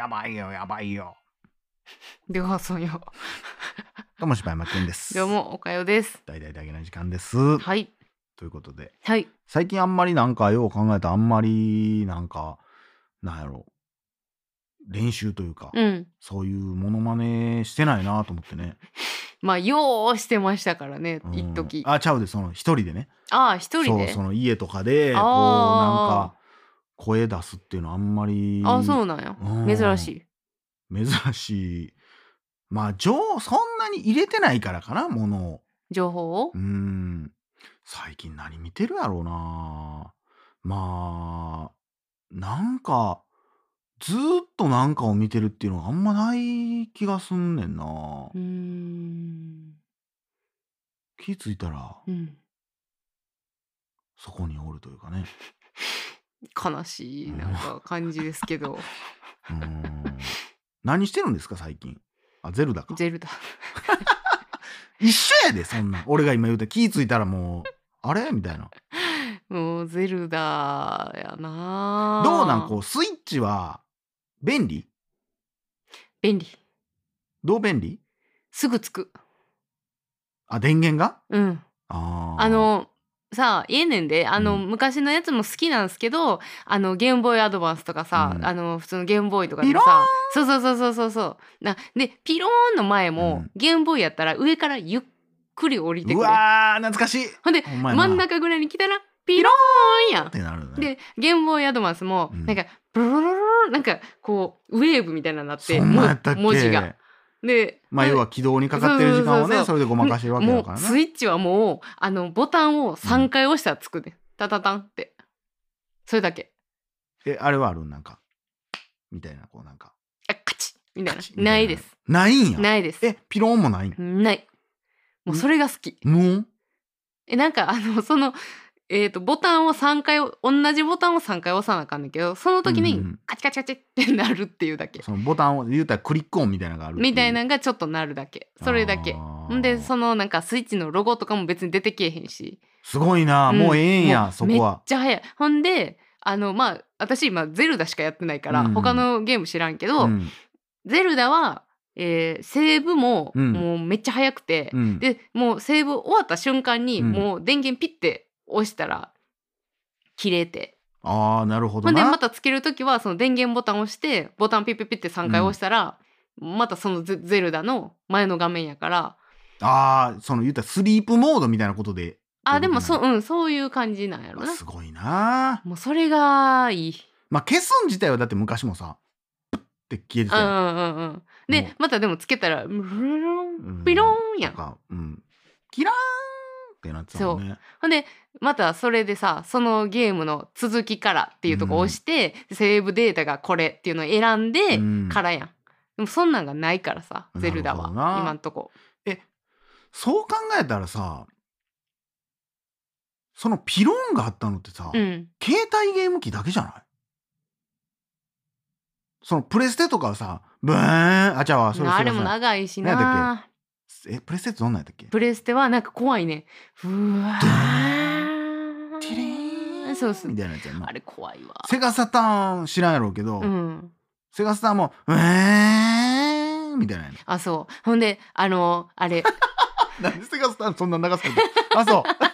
やばいよやばいよ。 ではそうよ。 どうも柴山健です。 どうもおかよです。 大々だけな時間です。 はい。 ということで、 はい。 最近あんまりなんかよう考えたらあんまりなんかなんやろ練習というか、 うん。 そういうモノマネしてないなと思ってね。 まあようしてましたからね、一時。 あ、ちゃうで、その一人でね。 ああ、一人そう、 で。 その家とかでこうなんあか声出すっていうのあんまり。 あ、そうなんや。珍しい。 珍しい。まあそんなに入れてないからかな、ものを。 情報を。 最近何見てるやろうな。まあなんかずーっとなんかを見てるっていうのがあんまない気がすんねんな。気づいたらうん。 そこにおるというかね。 悲しいなんか感じですけど。 何してるんですか最近。あ、ゼルダか。 ゼルダ。 一緒やで、そんな。俺が今言うて気づいたらもうあれみたいな。 もうゼルダやな。 どうなんこうスイッチは便利？ 便利。 どう便利？ すぐつく。 あ、電源が？ うん。さあ、家ねんで、昔のやつも好きなんすけど、ゲームボーイアドバンスとかさ、普通のゲームボーイとかでもさ、そうそうそうそうそうそう。で、ピローンの前も、ゲームボーイやったら上からゆっくり降りてくる。 うわー、懐かしい。 ほんで、真ん中ぐらいに来たら、ピローンやん。 ってなるね。 で、ゲームボーイアドバンスも、なんか、ブルルルルなんか、こう、ウェーブみたいなのになって、 そんなんやったっけ？ 文字が。で、 まあ要は起動にかかってる時間をね、それでごまかしてるわけだからな。 もうスイッチはもうボタンを3回押したらつくね。タタタンって。それだけ。 あれはあるなんかみたいなこうなんか。 カチッみたいな。ないです。 ないんや。 ないです。 ピローンもないん？ ない。もうそれが好き。 もう？ なんかそのボタンを3回同じボタンを3回押さなあかんねんけど、その時にカチカチカチってなるっていうだけ。 そのボタンを言うたらクリック音みたいなのがあるみたいなのがちょっとなるだけ。それだけ。んでそのなんかスイッチのロゴとかも別に出てけえへんし。 すごいな、もうええんや、そこは。 めっちゃ早い。ほんでまあ私今ゼルダしかやってないから、他のゲーム知らんけど、ゼルダはセーブももうめっちゃ早くて、でもうセーブ終わった瞬間にもう電源ピッて押したら切れて、 ああなるほどな。 ほんでまたつけるときはその電源ボタンを押してボタンピッピッピッって3回押したら、またそのゼルダの前の画面やから。 ああその言ったらスリープモードみたいなことで。 でもそういう感じなんやろな。 すごいな。 もうそれがいい。 まあ消すん自体はだって昔もさプッって消えてたやん。 でまたでもつけたらピローンやん。 キラーンってなってたもんね。そうほんでまたそれでさ、そのゲームの続きからっていうとこ押して、セーブデータがこれっていうのを選んでからやん。でもそんなんがないからさ、ゼルダは今んとこ。 そう考えたらさ、そのピローンがあったのってさ、携帯ゲーム機だけじゃない？そのプレステとかはさ、ブーン、あちゃわ、それあれも長いしな。 何やったっけ？プレステってどんなんやったっけ？ プレステはなんか怖いね。うわー。 ティリーン。 そうそう。 みたいなやつやな。 あれ怖いわ。 セガサターン知らんやろうけど、セガサターンもみたいなやな。そう。ほんであれ。 なんでセガサターンそんな長さそう。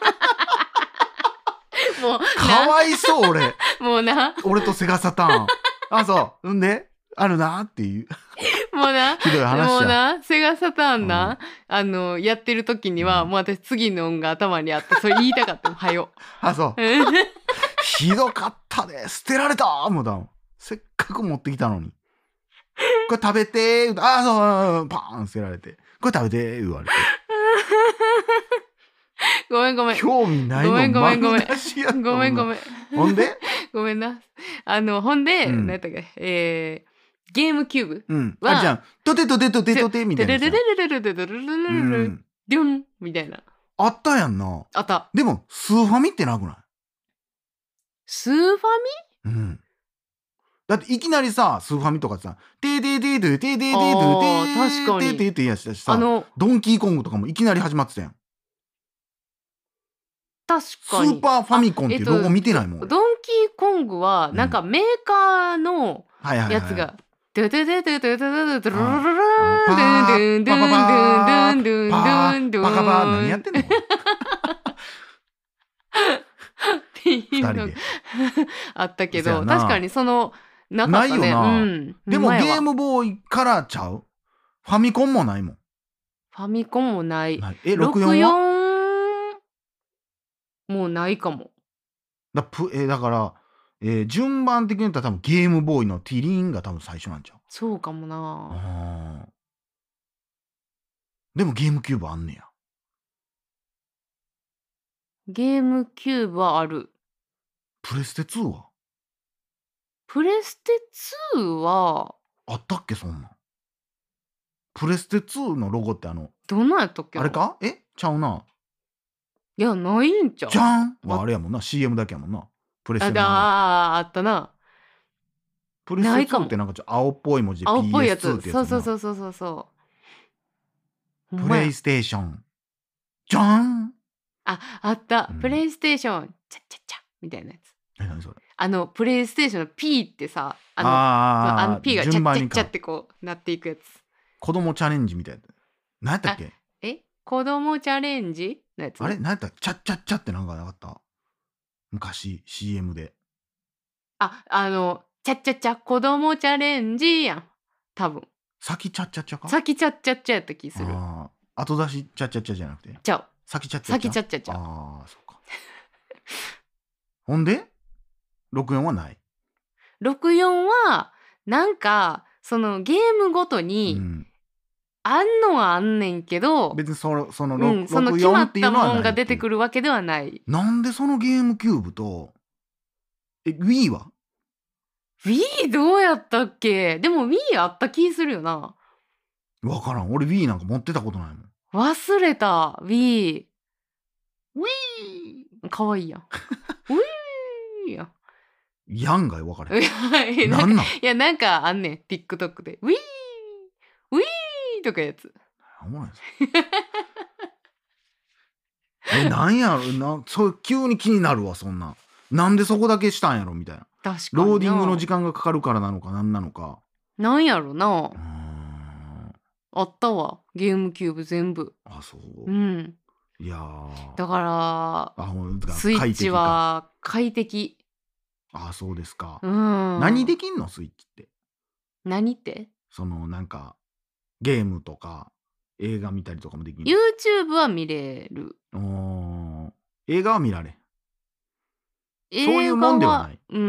もうかわいそう俺。 もうな。 俺とセガサターン。そう。んであるなっていう。 もうな。 ひどい話や。 もうな。セガサターンな。やってる時には、もう私次の音が頭にあって、それ言いたかったの。はよ。そう。 ひどかったで。捨てられたもうだ。せっかく持ってきたのに。これ食べてそう、パーン捨てられて。これ食べて言われて。 ごめん。 興味ないの。 ごめん。 ほんでごめんな。ほんで、何やったっけ、ゲームキューブは、じゃあ、トテみたいな。 デュンみたいな。 あったやんな。 あった。 でも、スーファミってなくない？ スーファミ？だっていきなりさ、スーファミとかさ、確かに。 ってやしたしさ、ドンキーコングとかもいきなり始まってたやん。 確かに。 スーパーファミコンっていうロゴ見てないもん。 ドンキーコングはなんかメーカーのやつがドゥドゥドゥドゥドゥドゥドゥドゥルルルルあンドゥンドゥンドゥンドゥンドゥンドゥンドゥンドゥンパカパ何やってんのっていうのが二人で。 あったけど、 そやな確かにそのなかったね。 ないよなうん。 でもゲほんまやわームボーイからちゃう。ファミコンもないもん。 ファミコンもない。 ない。64は 64もうないかも。 だから、順番的に言ったら多分ゲームボーイのティリンが多分最初なんちゃう。 そうかもな。 でもゲームキューブあんねや。 ゲームキューブはある。 プレステ2はプレステ2はあったっけそんなん。プレステ2のロゴってどんなんやったっけな。 あれかちゃうな。 いや、ないんちゃう。 じゃんはあれやもんな。CM だけやもんな。プレステのあったな。 プレステ2ってなんかちょっと青っぽい文字で PS2 青っぽいやつ。 ってやつそう。 プレイステーション。じゃんあった。 うんプレイステーション。チャッチャッチャみたいなやつ。 何それ。 プレイステーションの P ってさ、P がチャッチャッチャってこうなっていくやつ。 子供チャレンジみたいな。何やったっけ子供チャレンジのやつ。 あれ何やったっけチャッチャッチャってなんかなかった昔 CM で。 チャッチャッチャ子供チャレンジやん。多分。 先チャッチャッチャか先チャッチャッチャやった気する。 後出しチャッチャッチャじゃなくて。 ちゃう。 先チャッチャッチャ。 先チャッチャッチャ。 そうか。ほんで64はない。 64はなんかそのゲームごとに、あんのはあんねんけど、 別にそのその決 64 まったっていうのはないもんが出てくるわけではない。 なんでそのゲームキューブとWii は Wii どうやったっけ。でも Wii あった気するよな。 わからん。俺 Wii なんか持ってたことないもん。 忘れた。Wii かわいいやん。Wii やん。 やんがよ、分かれへん。 ななんなんいや、なんかあんねん。TikTok で。Wii とかやつ。 おもろいぞなんやろそう急に気になるわ、そんな。なんでそこだけしたんやろみたいな。 確かに。 ローディングの時間がかかるからなのかなんなのか。 なんやろな。あったわ。ゲームキューブ全部。 あ、そう。 うん。 いやだからスイッチは快適。 あ、そうですか。 うん。 何できんのスイッチって。 何って？ なんかゲームとか映画見たりとかもできんの？ YouTube は見れる。 映画は見られん。 映画はそういうもんではない。 うん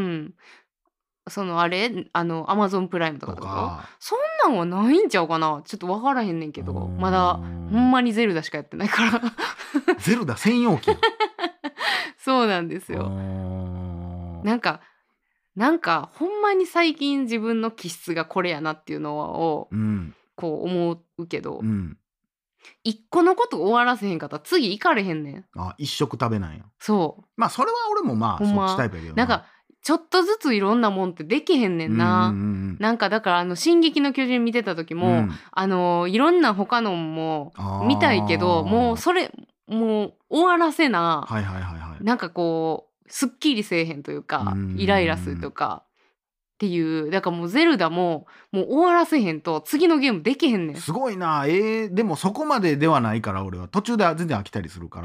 。Amazon プライムとかってこと？そんなんはないんちゃうかな。ちょっと分からへんねんけど、まだほんまにゼルダしかやってないからゼルダ専用機そうなんですよ。なんかほんまに最近自分の気質がこれやなっていうのを、こう思うけど、一個のこと終わらせへんかったら次行かれへんねん。 一食食べないよ。 そう。 まあそれは俺もまあそっちタイプやけどなんかちょっとずついろんなもんってできへんねんな。なんかだから進撃の巨人見てた時も、いろんな他のも見たいけど、もうそれもう終わらせな、なんかこうすっきりせえへんというか、イライラするとかっていう。だからもうゼルダももう終わらせへんと次のゲームできへんねん。 すごいな。でもそこまでではないから、俺は途中で全然飽きたりするから。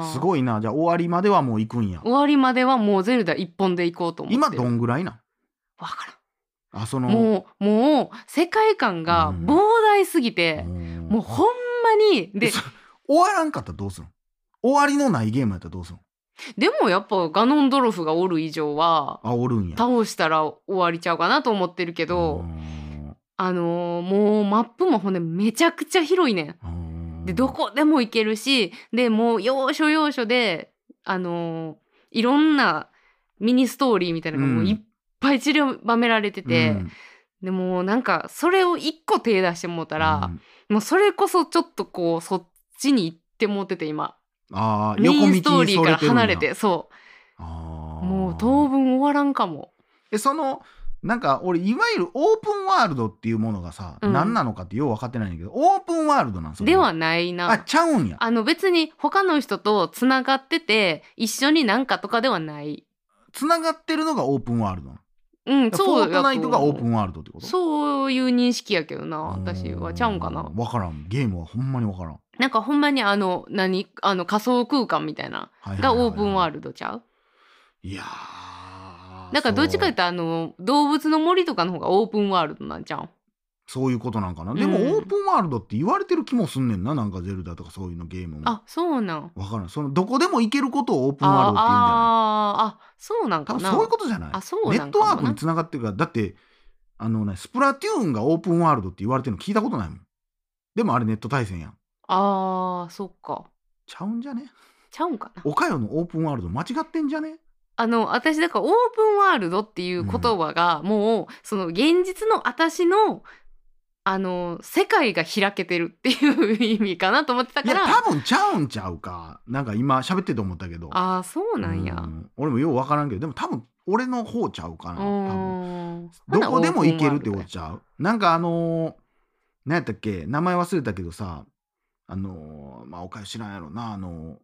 すごいな。じゃあ終わりまではもう行くんや。 終わりまではもうゼルダ一本で行こうと思って。 今どんぐらいなん？ わからん。 もう世界観が膨大すぎて、もうほんまにで終わらんかったらどうするの？終わりのないゲームやったらどうするの？ でもやっぱガノンドロフがおる以上はおるんや。 倒したら終わりちゃうかなと思ってるけど、もうマップもほんでめちゃくちゃ広いねん。でどこでも行けるし、でもう要所要所でいろんなミニストーリーみたいなのがもういっぱい散りばめられてて、でもなんかそれを一個手出してもうたら、もうそれこそちょっとこうそっちに行ってもうてて今。メインストーリーから離れて、そうもう当分終わらんかも。 なんか俺いわゆるオープンワールドっていうものがさ、何なのかってよう分かってないんだけど、オープンワールドなん？ ではないな。 ちゃうんや。 別に他の人とつながってて一緒になんかとかではない。 つながってるのがオープンワールドなの？ うん、 フォそうやートナイトと思う。 がオープンワールドってこと？ そういう認識やけどな、私は。ちゃうんかな。 わからん。ゲームはほんまにわからん。 なんかほんまに仮想空間みたいなはいはいがはいはオープンワールドちゃう？ い。いやなんかどっちか言っそう。 たら動物の森とかの方がオープンワールドなんちゃうん？ そういうことなんかな。 うでもオーん。 プンワールドって言われてる気もすんねんな。なんかゼルダとかそういうのゲームも。 あ、そうなん。 わからん。どこでも行けることをオープンワールあドって言うんじゃない？ そうなん多分そういうかな。 ことじゃない？ あ、そうネットワークになんかもな。 繋がってるから、だって、スプラトゥーンがオープンワールドって言われてるの聞いたことないもん。でもあれネット対戦やん。 そっか。 ちゃうんじゃね？ ちゃうんかな。 おかよのオープンワールド間違ってんじゃね？ 私だからオープンワールドっていう言葉がもうその現実の私の世界が開けてるっていう意味かなと思ってたいや、 から。 多分ちゃうんちゃうか。なんか今喋ってて思ったけど。 そうなんや。 俺もようわからんけど、でも多分俺の方ちゃうかな。多分。 ほどなこでも行けるってオープンワールドや。 ことちゃう？なんか何やったっけ？名前忘れたけどさ、まあ、おかよ知らんやろな。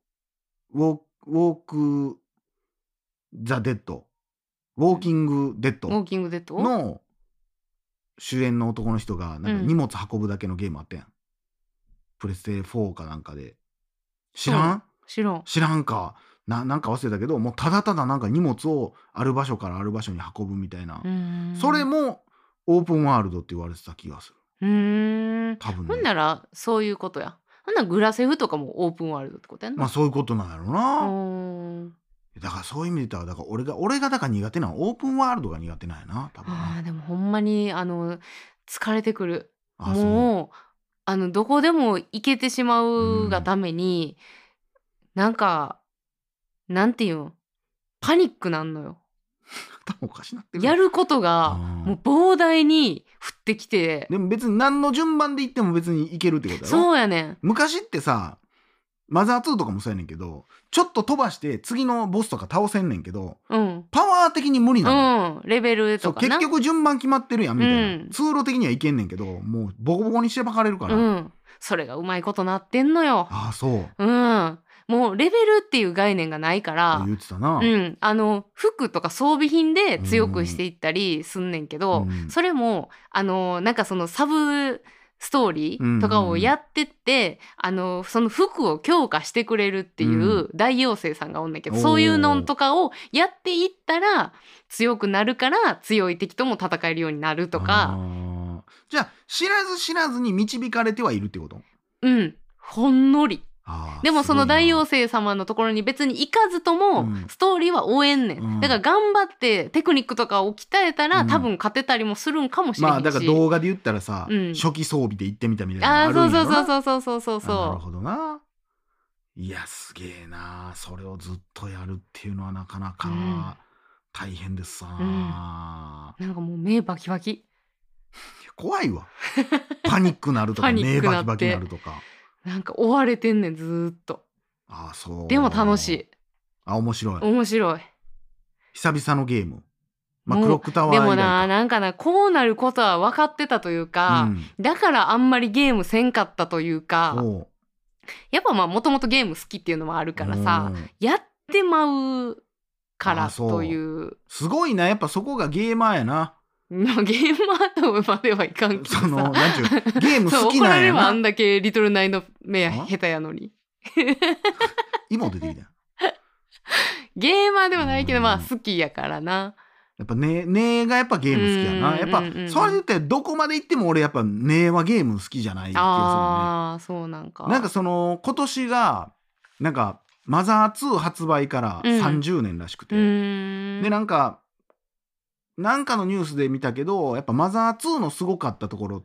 ウォーク・ザ・デッド。ウォーキング・デッドウォーキングデッド？ の主演の男の人が、なんか荷物運ぶだけのゲームあったやん。プレステ4かなんかで。知らん？ 知らん。 知らんか。なんか忘れたけど、もうただただなんか荷物をある場所からある場所に運ぶみたいな。それもオープンワールドって言われてた気がする。多分ほんね。 ならそういうことや。ほんならグラセフとかもオープンワールドってことやんな。 まあそういうことなんやろうな。 ーん。 だからそういう意味で言ったら、だから俺がだから苦手なのはオープンワールドが苦手なんやな、多分な。 でもほんまに疲れてくる。 あ、そう。 もうどこでも行けてしまうがうん。 ために、なんか、なんていうん、パニックなんのよ。 頭おかしなってるやることがもう膨大に降ってきて。 でも別に何の順番で行っても別に行けるってことやろ？ そうやねん。 昔ってさ、マザー2とかもそうやねんけど、ちょっと飛ばして次のボスとか倒せんねんけど、パワー的に無理なの。 レベルとかな。 結局順番決まってるやんみたいな。通路的にはいけんねんけど、もうボコボコにしてばかれるから。 それがうまいことなってんのよ。 ああ、そう。 もうレベルっていう概念がないから、 言ってたな。 服とか装備品で強くしていったりすんねんけど、それもなんかそのサブストーリーとかをやってって、その服を強化してくれるっていう大妖精さんがおんねんけど、そういうのとかをやっていったら強くなるから強い敵とも戦えるようになるとか。 じゃあ知らず知らずに導かれてはいるってこと？ ほんのり。でもその大妖精様のところに別に行かずともストーリーは追えんねん。だから頑張ってテクニックとかを鍛えたら多分勝てたりもするんかもしれないし。 まあだから動画で言ったらさ、初期装備で行ってみたみたいなのあるんやろな。 そう。 なるほどな。いやすげえな。それをずっとやるっていうのはなかなか大変ですさな。 なんかもう目バキバキ。 怖いわ。パニックなるとか目バキバキなるとか。 なんか追われてんねんずーっと。 ああそう。 でも楽しい。 面白い。 面白い。 久々のゲーム。まあクロックタワー以来か。 でもなんかな、こうなることは分かってたというか、だからあんまりゲームせんかったというか、やっぱまあもともとゲーム好きっていうのもあるからさ、やってまうからという。 すごいな、やっぱそこがゲーマーやな。 ゲーマーとまではいかんけどさ、 なんちゅうゲーム好きなんやな。 怒られるわ、あんだけリトルナイの目下手やのに。 今出てきた。 ゲーマーではないけど、まあ好きやからな。 やっぱねがやっぱゲーム好きやな。やっぱそう言ってどこまで行っても俺やっぱねはゲーム好きじゃない気がするね。 ああ、そうなんか。 なんか今年がなんかマザー2発売から30年らしくて、でなんかのニュースで見たけど、やっぱマザー2のすごかったところって、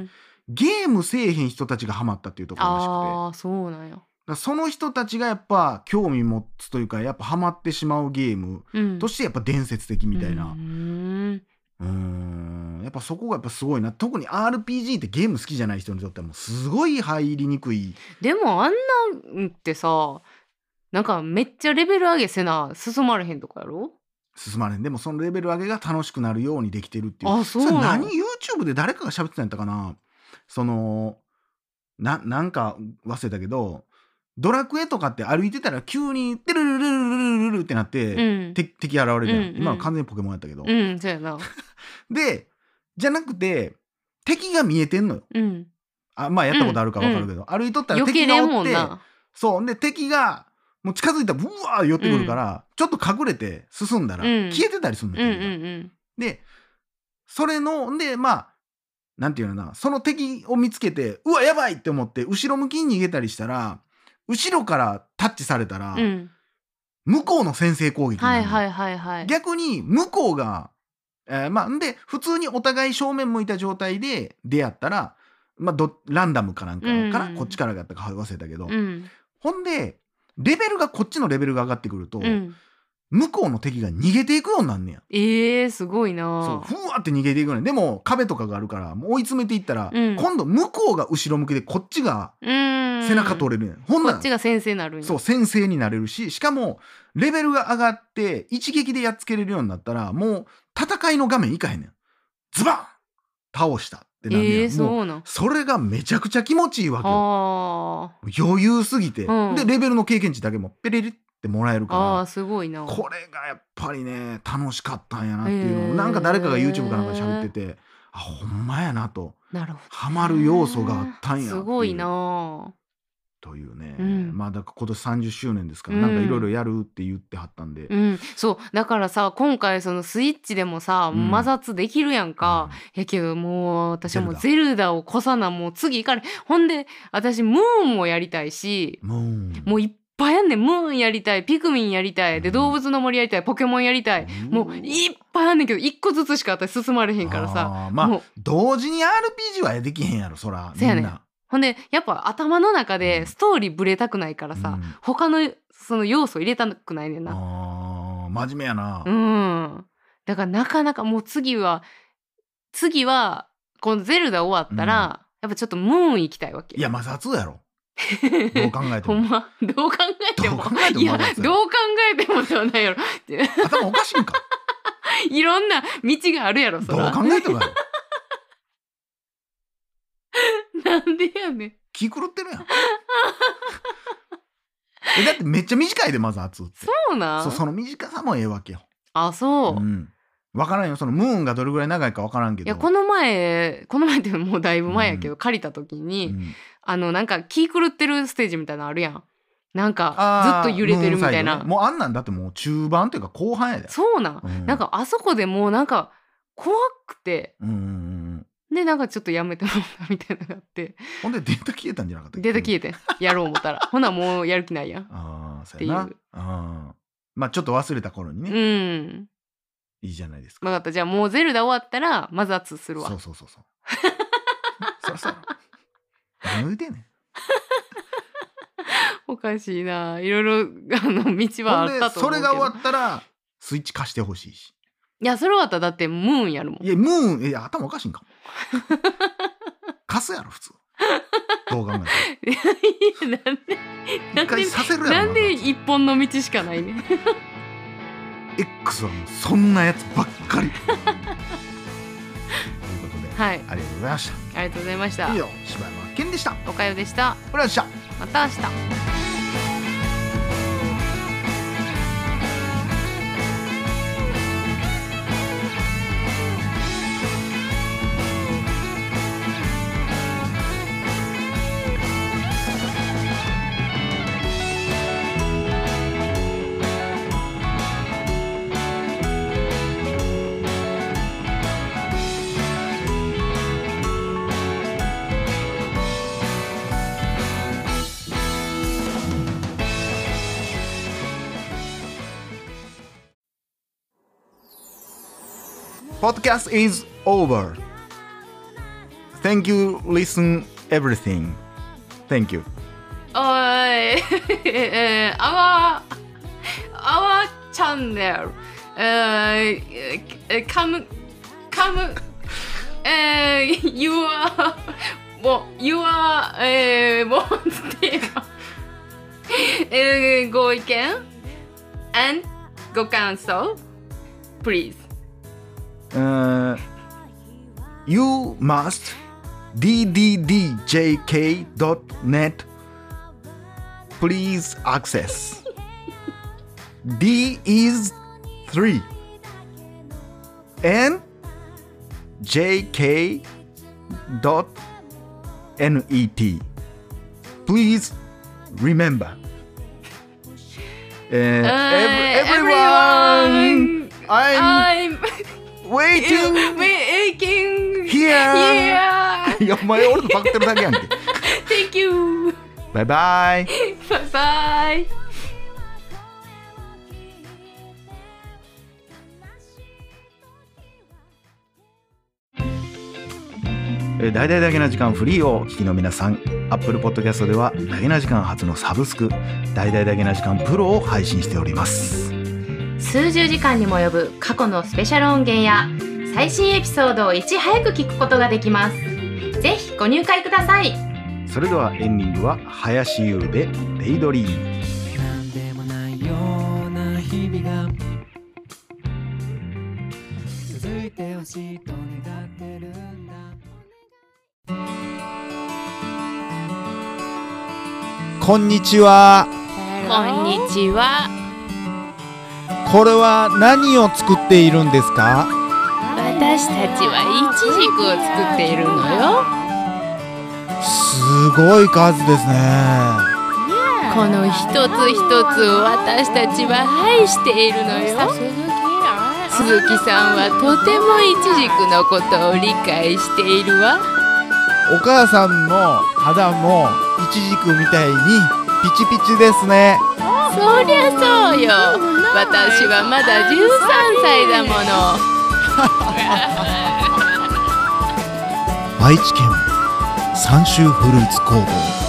ゲームせえへん人たちがハマったっていうところらしくて。 ああ、そうなんや。 その人たちがやっぱ興味持つというか、やっぱハマってしまうゲームとしてやっぱ伝説的みたいな。やっぱそこがやっぱすごいな。特に RPG ってゲーム好きじゃない人にとってはもうすごい入りにくい。 でもあんなんってさ、なんかめっちゃレベル上げせな進まれへんとかやろ？ 進まれん。でもそのレベル上げが楽しくなるようにできてるっていう。 あ、そうなの？ それYouTube で誰かが喋ってたんやったかな。なんか忘れたけど、 ドラクエとかって歩いてたら急にテルルルルルルルルってなって、敵現れるじゃん。今の完全にポケモンやったけど。 そうやな。 で、じゃなくて、敵が見えてんのよ。まあやったことあるか分かるけど、歩いとったら敵がおって、そう。で、敵が、もう近づいたらブワー寄ってくるから、ちょっと隠れて進んだら、消えてたりするのよ。で、それの、で、まあ、なんていうのかな、その敵を見つけて、うわ、やばいって思って、後ろ向きに逃げたりしたら、後ろからタッチされたら、向こうの先制攻撃になる。逆に、向こうが、まあ、んで、普通にお互い正面向いた状態で出会ったら、まあ、ランダムかなんかから、こっちからやったか忘れたけど、ほんで、こっちのレベルが上がってくると、向こうの敵が逃げていくようになんねや。すごいな。 そう、ふわって逃げていくねん。でも、壁とかがあるから、もう追い詰めていったら、今度向こうが後ろ向きで、こっちが背中取れるねん。 ほんならこっちが先生になるんや。 そう、先生になれるし、しかも、レベルが上がって、一撃でやっつけれるようになったら、もう、戦いの画面いかへんねん。ズバン倒したってなんねん。 そうなん。 それがめちゃくちゃ気持ちいいわけよ。余裕すぎて。で、レベルの経験値だけもペレリってもらえるから。 すごいな。 これがやっぱりね、楽しかったんやなっていうのを、なんか誰かが YouTube かなんかで喋ってて、ほんまやなと。 なるほど。 ハマる要素があったんや。 すごいな。 というね、まあだから今年30周年ですから、なんかいろいろやるって言ってはったんで、 そうだからさ、今回そのスイッチでもさ、摩擦できるやんか、やけどもう私はもうゼルダを越さな、もう次行かれ、ほんで私ムーンもやりたいし、もういっぱいやんねん。ムーンやりたい、ピクミンやりたい、で動物の森やりたい、ポケモンやりたい、もういっぱいあんねんけど、一個ずつしか私進まれへんからさ、 まあ同時に RPG はできへんやろ、そらみんな。 ほんでやっぱ頭の中でストーリーブレたくないからさ、他のその要素入れたくないねんな。 真面目やな。 だからなかなかもう次はこのゼルダ終わったら、やっぱちょっとムーン行きたいわけ。 いや摩擦やろ。どう考えても。 ほんまどう考えても。いやどう考えてもではないやろ。 頭おかしいんか。 いろんな道があるやろ。 どう考えてもやろ。 なんでやねん。 気狂ってるやん。だってめっちゃ短いで、まず熱って。 そうなん？ その短さもええわけよ。 そう。 分からんよ。そのムーンがどれぐらい長いか分からんけど。 いやこの前ってもうだいぶ前やけど、借りた時に、なんか気狂ってるステージみたいなのあるやん。なんかずっと揺れてるみたいな。 もうあんなんだってもう中盤っていうか後半やで。 そうなん。なんかあそこでもうなんか怖くて。でなんかちょっとやめてもらったみたいなのがあって、 ほんでデータ消えたんじゃなかったっけ？ データ消えてやろう思ったらほなもうやる気ないやんっていう。 まあちょっと忘れた頃にね。いいじゃないですか。 分かった。じゃあもうゼルダ終わったら摩擦するわ。 そうそ何言うてんねん。 おかしいな。いろいろ道はあったと思うけど。 それが終わったらスイッチ貸してほしいし。 いやそれ終わったらだってムーンやるもん。 いやムーン頭おかしいんかも。貸すやろ普通。どう考えても。一回させるやろ。 なんで一本の道しかないね。 X はもうそんなやつばっかり。ということで、ありがとうございました。 ありがとうございました。 以上、柴山健でした。 おかよでした。 おらっしゃ。 また明日。 Podcast is over. Thank you, listen everything. Thank you. Our channel. Come. You areご意見 and ご感想 please. You must dddjk.net please access. D is 3 and jk.net. Please remember. Everyone, I'm waiting here. いや、お前俺とパクってるだけやんけ。 Thank you. バイバイ。 バイバイ。 大々だけな時間フリーをお聞きの皆さん、Apple Podcast ではだけな時間初のサブスク、大々だけな時間プロを配信しております。 数十時間にも及ぶ過去のスペシャル音源や最新エピソードをいち早く聞くことができます。ぜひご入会ください。 それではエンディングは林優でデイドリーム。 なんでもないような日々が続いてほしいと願ってるんだ。 こんにちは。 こんにちは。 これは何を作っているんですか？ 私たちはイチジクを作っているのよ。 すごい数ですね。 この一つ一つを私たちは愛しているのよ。鈴木さんはとてもイチジクのことを理解しているわ。 お母さんの肌もイチジクみたいにピチピチですね。 そりゃそうよ。私はまだ13歳だもの。 愛知県三州フルーツ工房